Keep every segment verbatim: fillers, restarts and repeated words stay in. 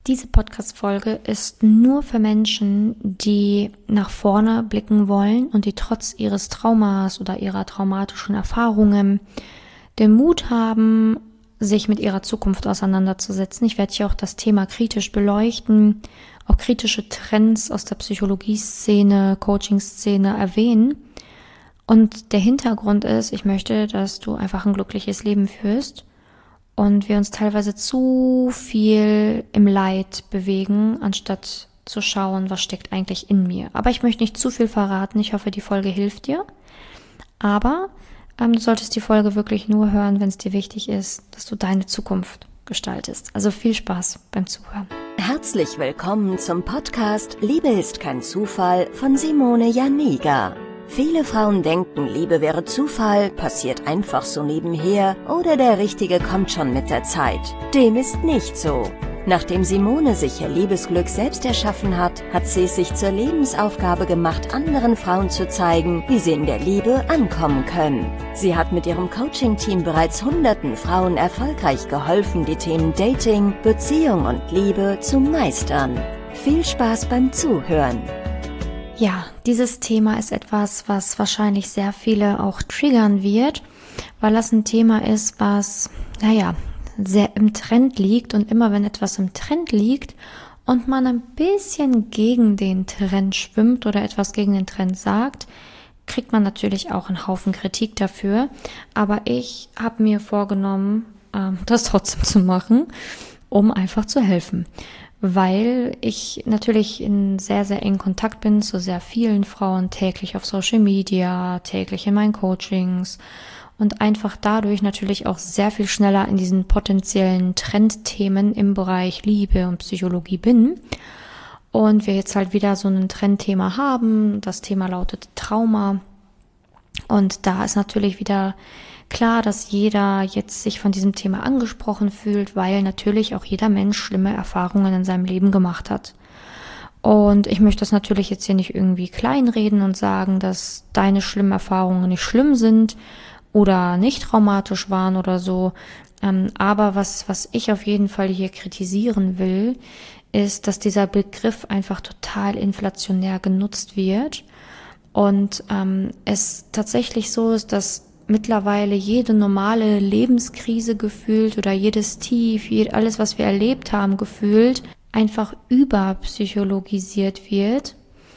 Diese Podcast-Folge ist nur für Menschen, die nach vorne blicken wollen und die trotz ihres Traumas oder ihrer traumatischen Erfahrungen den Mut haben, sich mit ihrer Zukunft auseinanderzusetzen. Ich werde hier auch das Thema kritisch beleuchten, auch kritische Trends aus der Psychologie-Szene, Coaching-Szene erwähnen. Und der Hintergrund ist, ich möchte, dass du einfach ein glückliches Leben führst und wir uns teilweise zu viel im Leid bewegen, anstatt zu schauen, was steckt eigentlich in mir. Aber ich möchte nicht zu viel verraten. Ich hoffe, die Folge hilft dir. Aber ähm, du solltest die Folge wirklich nur hören, wenn es dir wichtig ist, dass du deine Zukunft gestaltest. Also viel Spaß beim Zuhören. Herzlich willkommen zum Podcast Liebe ist kein Zufall von Simone Janiga. Viele Frauen denken, Liebe wäre Zufall, passiert einfach so nebenher oder der Richtige kommt schon mit der Zeit. Dem ist nicht so. Nachdem Simone sich ihr Liebesglück selbst erschaffen hat, hat sie es sich zur Lebensaufgabe gemacht, anderen Frauen zu zeigen, wie sie in der Liebe ankommen können. Sie hat mit ihrem Coaching-Team bereits hunderten Frauen erfolgreich geholfen, die Themen Dating, Beziehung und Liebe zu meistern. Viel Spaß beim Zuhören. Ja, dieses Thema ist etwas, was wahrscheinlich sehr viele auch triggern wird, weil das ein Thema ist, was, naja, sehr im Trend liegt. Und immer wenn etwas im Trend liegt und man ein bisschen gegen den Trend schwimmt oder etwas gegen den Trend sagt, kriegt man natürlich auch einen Haufen Kritik dafür. Aber ich habe mir vorgenommen, das trotzdem zu machen, um einfach zu helfen. Weil ich natürlich in sehr, sehr engen Kontakt bin zu sehr vielen Frauen, täglich auf Social Media, täglich in meinen Coachings und einfach dadurch natürlich auch sehr viel schneller in diesen potenziellen Trendthemen im Bereich Liebe und Psychologie bin. Und wir jetzt halt wieder so ein Trendthema haben, das Thema lautet Trauma. Und da ist natürlich wieder klar, dass jeder jetzt sich von diesem Thema angesprochen fühlt, weil natürlich auch jeder Mensch schlimme Erfahrungen in seinem Leben gemacht hat. Und ich möchte das natürlich jetzt hier nicht irgendwie kleinreden und sagen, dass deine schlimmen Erfahrungen nicht schlimm sind oder nicht traumatisch waren oder so. Aber was, was ich auf jeden Fall hier kritisieren will, ist, dass dieser Begriff einfach total inflationär genutzt wird und ähm, es tatsächlich so ist, dass mittlerweile jede normale Lebenskrise gefühlt oder jedes Tief, alles, was wir erlebt haben, gefühlt, einfach überpsychologisiert wird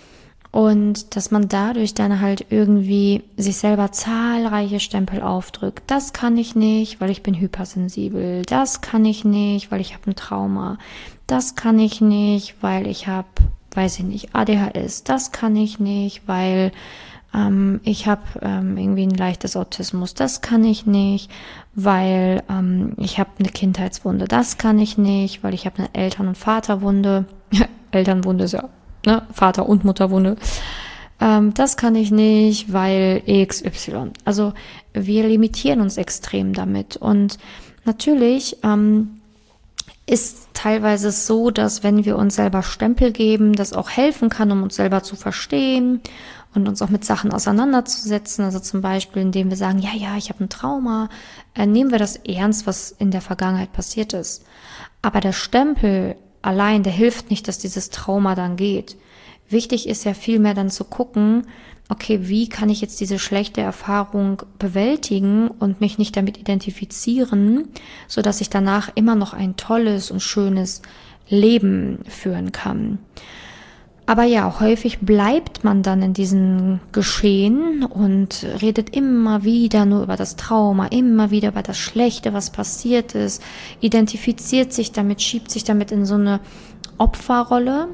und dass man dadurch dann halt irgendwie sich selber zahlreiche Stempel aufdrückt. Das kann ich nicht, weil ich bin hypersensibel. Das kann ich nicht, weil ich habe ein Trauma. Das kann ich nicht, weil ich habe, weiß ich nicht, A D H S. Das kann ich nicht, weil Ähm, ich habe ähm, irgendwie ein leichtes Autismus, das kann ich nicht, weil ähm, ich habe eine Kindheitswunde, das kann ich nicht, weil ich habe eine Eltern- und Vaterwunde, Elternwunde ist ja, ne, Vater- und Mutterwunde, ähm, das kann ich nicht, weil X Y. Also wir limitieren uns extrem damit und natürlich ähm, ist teilweise so, dass wenn wir uns selber Stempel geben, das auch helfen kann, um uns selber zu verstehen und uns auch mit Sachen auseinanderzusetzen. Also zum Beispiel, indem wir sagen, ja, ja, ich habe ein Trauma, äh, nehmen wir das ernst, was in der Vergangenheit passiert ist. Aber der Stempel allein, der hilft nicht, dass dieses Trauma dann geht. Wichtig ist ja vielmehr dann zu gucken, okay, wie kann ich jetzt diese schlechte Erfahrung bewältigen und mich nicht damit identifizieren, sodass ich danach immer noch ein tolles und schönes Leben führen kann. Aber ja, häufig bleibt man dann in diesem Geschehen und redet immer wieder nur über das Trauma, immer wieder über das Schlechte, was passiert ist, identifiziert sich damit, schiebt sich damit in so eine Opferrolle.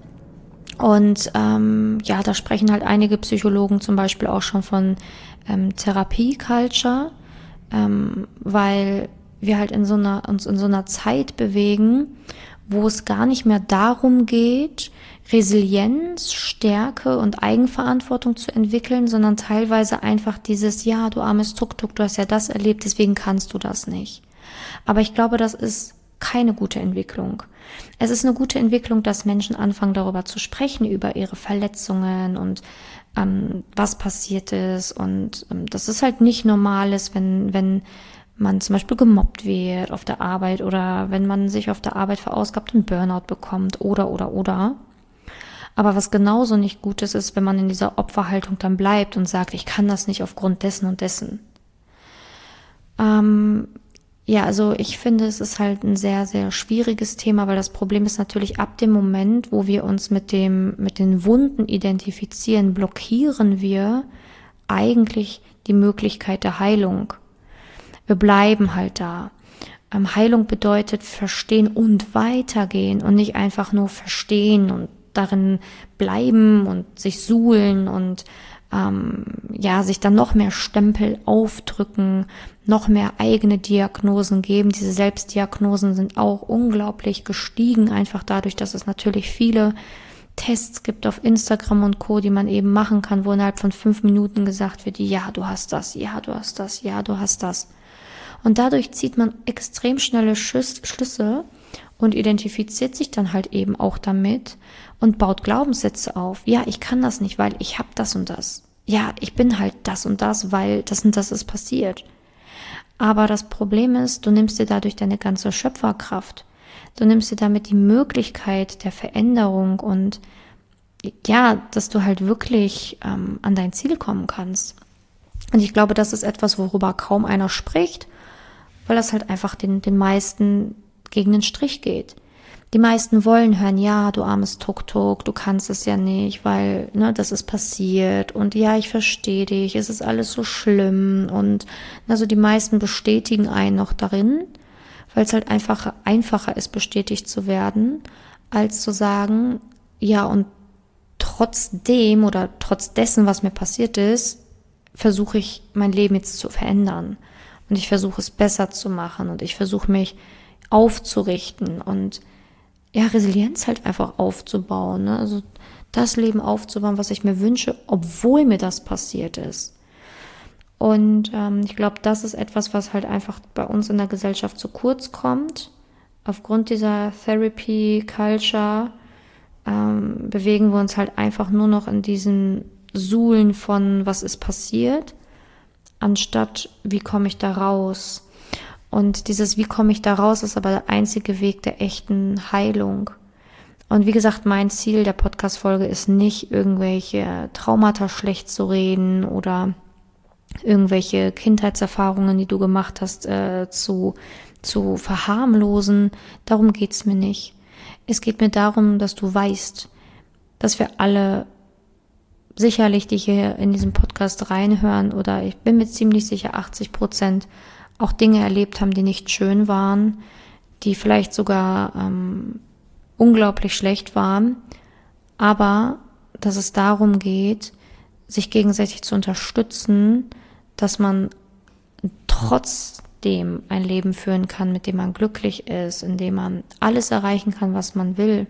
Und ähm, ja, da sprechen halt einige Psychologen zum Beispiel auch schon von ähm, Therapie-Culture, ähm, weil wir halt in so einer, uns in so einer Zeit bewegen, wo es gar nicht mehr darum geht, Resilienz, Stärke und Eigenverantwortung zu entwickeln, sondern teilweise einfach dieses, ja, du armes Tuk-Tuk, du hast ja das erlebt, deswegen kannst du das nicht. Aber ich glaube, das ist keine gute Entwicklung. Es ist eine gute Entwicklung, dass Menschen anfangen, darüber zu sprechen, über ihre Verletzungen und ähm, was passiert ist. Und ähm, das ist halt nicht normal ist, wenn, wenn man zum Beispiel gemobbt wird auf der Arbeit oder wenn man sich auf der Arbeit verausgabt und Burnout bekommt oder, oder, oder. Aber was genauso nicht gut ist, ist, wenn man in dieser Opferhaltung dann bleibt und sagt, ich kann das nicht aufgrund dessen und dessen. Ähm, ja, also ich finde, es ist halt ein sehr, sehr schwieriges Thema, weil das Problem ist natürlich ab dem Moment, wo wir uns mit dem, mit den Wunden identifizieren, blockieren wir eigentlich die Möglichkeit der Heilung. Wir bleiben halt da. Ähm, Heilung bedeutet verstehen und weitergehen und nicht einfach nur verstehen und darin bleiben und sich suhlen und ähm, ja, sich dann noch mehr Stempel aufdrücken, noch mehr eigene Diagnosen geben. Diese Selbstdiagnosen sind auch unglaublich gestiegen, einfach dadurch, dass es natürlich viele Tests gibt auf Instagram und Co., die man eben machen kann, wo innerhalb von fünf Minuten gesagt wird, ja, du hast das, ja, du hast das, ja, du hast das. Und dadurch zieht man extrem schnelle Schüss, Schlüsse und identifiziert sich dann halt eben auch damit und baut Glaubenssätze auf. Ja, ich kann das nicht, weil ich habe das und das. Ja, ich bin halt das und das, weil das und das ist passiert. Aber das Problem ist, du nimmst dir dadurch deine ganze Schöpferkraft. Du nimmst dir damit die Möglichkeit der Veränderung und ja, dass du halt wirklich ähm, an dein Ziel kommen kannst. Und ich glaube, das ist etwas, worüber kaum einer spricht, weil das halt einfach den, den meisten gegen den Strich geht. Die meisten wollen hören, ja, du armes Tuk-Tuk, du kannst es ja nicht, weil ne, das ist passiert und ja, ich verstehe dich, es ist alles so schlimm und also die meisten bestätigen einen noch darin, weil es halt einfach einfacher ist, bestätigt zu werden, als zu sagen, ja, und trotzdem oder trotz dessen, was mir passiert ist, versuche ich mein Leben jetzt zu verändern und ich versuche es besser zu machen und ich versuche mich aufzurichten und ja, Resilienz halt einfach aufzubauen, ne? Also das Leben aufzubauen, was ich mir wünsche, obwohl mir das passiert ist. Und ähm, ich glaube, das ist etwas, was halt einfach bei uns in der Gesellschaft zu kurz kommt. Aufgrund dieser Therapy-Culture ähm, bewegen wir uns halt einfach nur noch in diesen Suhlen von, was ist passiert, anstatt, wie komme ich da raus? Und dieses, wie komme ich da raus, ist aber der einzige Weg der echten Heilung. Und wie gesagt, mein Ziel der Podcast-Folge ist nicht, irgendwelche Traumata schlecht zu reden oder irgendwelche Kindheitserfahrungen, die du gemacht hast, äh, zu, zu verharmlosen. Darum geht's mir nicht. Es geht mir darum, dass du weißt, dass wir alle sicherlich, die hier in diesem Podcast reinhören, oder ich bin mir ziemlich sicher, achtzig Prozent auch Dinge erlebt haben, die nicht schön waren, die vielleicht sogar ähm, unglaublich schlecht waren, aber dass es darum geht, sich gegenseitig zu unterstützen, dass man trotzdem ein Leben führen kann, mit dem man glücklich ist, in dem man alles erreichen kann, was man will.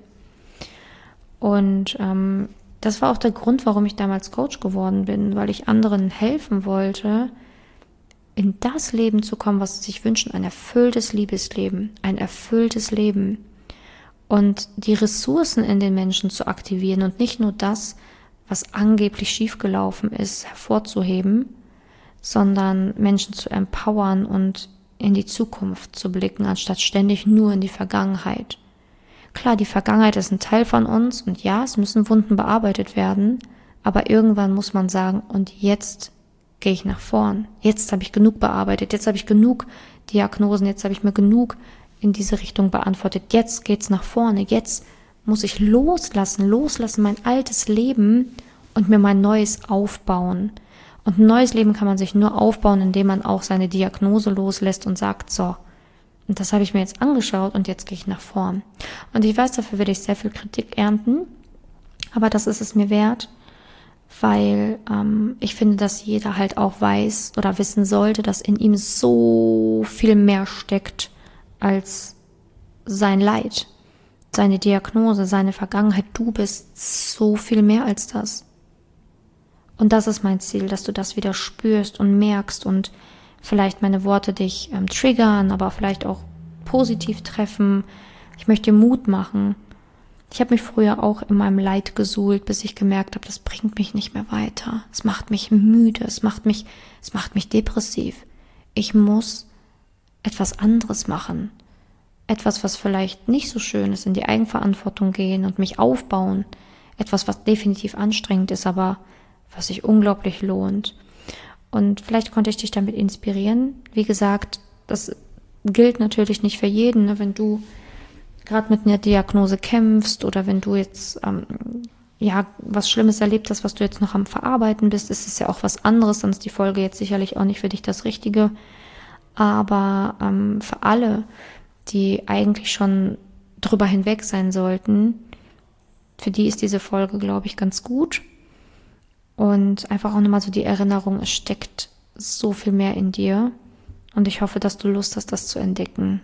Und ähm, das war auch der Grund, warum ich damals Coach geworden bin, weil ich anderen helfen wollte, in das Leben zu kommen, was sie sich wünschen, ein erfülltes Liebesleben, ein erfülltes Leben und die Ressourcen in den Menschen zu aktivieren und nicht nur das, was angeblich schiefgelaufen ist, hervorzuheben, sondern Menschen zu empowern und in die Zukunft zu blicken, anstatt ständig nur in die Vergangenheit. Klar, die Vergangenheit ist ein Teil von uns und ja, es müssen Wunden bearbeitet werden, aber irgendwann muss man sagen, und jetzt gehe ich nach vorn. Jetzt habe ich genug bearbeitet, jetzt habe ich genug Diagnosen, jetzt habe ich mir genug in diese Richtung beantwortet. Jetzt geht's nach vorne, jetzt muss ich loslassen, loslassen mein altes Leben und mir mein neues aufbauen. Und ein neues Leben kann man sich nur aufbauen, indem man auch seine Diagnose loslässt und sagt, so, und das habe ich mir jetzt angeschaut und jetzt gehe ich nach vorn. Und ich weiß, dafür werde ich sehr viel Kritik ernten, aber das ist es mir wert, weil ähm, ich finde, dass jeder halt auch weiß oder wissen sollte, dass in ihm so viel mehr steckt als sein Leid, seine Diagnose, seine Vergangenheit. Du bist so viel mehr als das. Und das ist mein Ziel, dass du das wieder spürst und merkst und vielleicht meine Worte dich ähm, triggern, aber vielleicht auch positiv treffen. Ich möchte dir Mut machen. Ich habe mich früher auch in meinem Leid gesuhlt, bis ich gemerkt habe, das bringt mich nicht mehr weiter. Es macht mich müde, es macht mich, es macht mich depressiv. Ich muss etwas anderes machen. Etwas, was vielleicht nicht so schön ist, in die Eigenverantwortung gehen und mich aufbauen. Etwas, was definitiv anstrengend ist, aber was sich unglaublich lohnt. Und vielleicht konnte ich dich damit inspirieren. Wie gesagt, das gilt natürlich nicht für jeden, ne? Wenn du gerade mit einer Diagnose kämpfst oder wenn du jetzt ähm, ja was Schlimmes erlebt hast, was du jetzt noch am Verarbeiten bist, ist es ja auch was anderes, dann ist die Folge jetzt sicherlich auch nicht für dich das Richtige. Aber ähm, für alle, die eigentlich schon drüber hinweg sein sollten, für die ist diese Folge, glaube ich, ganz gut. Und einfach auch nochmal so die Erinnerung, es steckt so viel mehr in dir. Und ich hoffe, dass du Lust hast, das zu entdecken.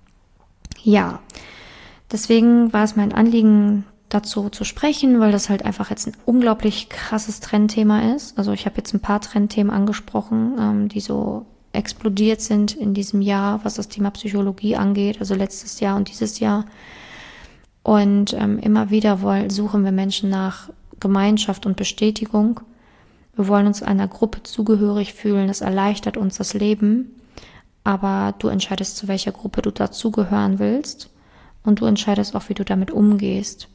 Ja, deswegen war es mein Anliegen, dazu zu sprechen, weil das halt einfach jetzt ein unglaublich krasses Trendthema ist. Also ich habe jetzt ein paar Trendthemen angesprochen, ähm, die so explodiert sind in diesem Jahr, was das Thema Psychologie angeht, also letztes Jahr und dieses Jahr. Und ähm, immer wieder wollen, suchen wir Menschen nach Gemeinschaft und Bestätigung. Wir wollen uns einer Gruppe zugehörig fühlen, das erleichtert uns das Leben. Aber du entscheidest, zu welcher Gruppe du dazugehören willst. Und du entscheidest auch, wie du damit umgehst.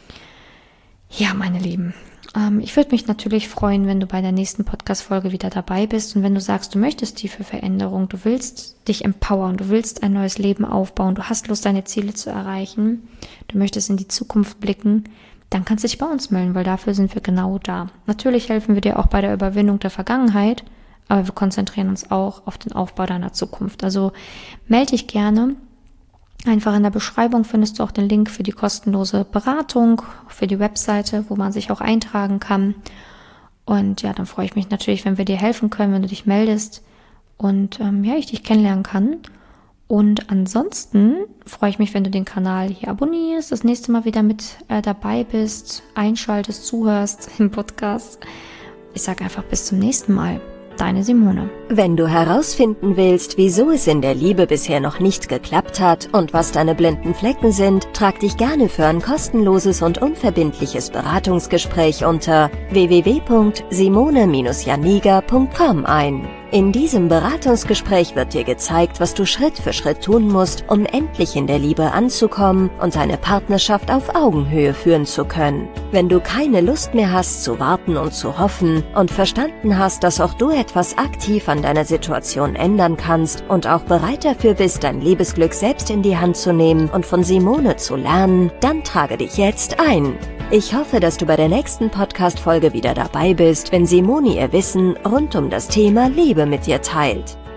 Ja, meine Lieben. Ich würde mich natürlich freuen, wenn du bei der nächsten Podcast-Folge wieder dabei bist und wenn du sagst, du möchtest tiefe Veränderung, du willst dich empowern, du willst ein neues Leben aufbauen, du hast Lust, deine Ziele zu erreichen, du möchtest in die Zukunft blicken, dann kannst du dich bei uns melden, weil dafür sind wir genau da. Natürlich helfen wir dir auch bei der Überwindung der Vergangenheit, aber wir konzentrieren uns auch auf den Aufbau deiner Zukunft. Also melde dich gerne. Einfach in der Beschreibung findest du auch den Link für die kostenlose Beratung, für die Webseite, wo man sich auch eintragen kann. Und ja, dann freue ich mich natürlich, wenn wir dir helfen können, wenn du dich meldest und ähm, ja, ich dich kennenlernen kann. Und ansonsten freue ich mich, wenn du den Kanal hier abonnierst, das nächste Mal wieder mit äh, dabei bist, einschaltest, zuhörst im Podcast. Ich sage einfach bis zum nächsten Mal. Deine Simone. Wenn du herausfinden willst, wieso es in der Liebe bisher noch nicht geklappt hat und was deine blinden Flecken sind, trag dich gerne für ein kostenloses und unverbindliches Beratungsgespräch unter w w w punkt simone Bindestrich janiga punkt com ein. In diesem Beratungsgespräch wird dir gezeigt, was du Schritt für Schritt tun musst, um endlich in der Liebe anzukommen und deine Partnerschaft auf Augenhöhe führen zu können. Wenn du keine Lust mehr hast zu warten und zu hoffen und verstanden hast, dass auch du etwas aktiv an deiner Situation ändern kannst und auch bereit dafür bist, dein Liebesglück selbst in die Hand zu nehmen und von Simone zu lernen, dann trage dich jetzt ein. Ich hoffe, dass du bei der nächsten Podcast-Folge wieder dabei bist, wenn Simone ihr Wissen rund um das Thema Liebe mit dir teilt.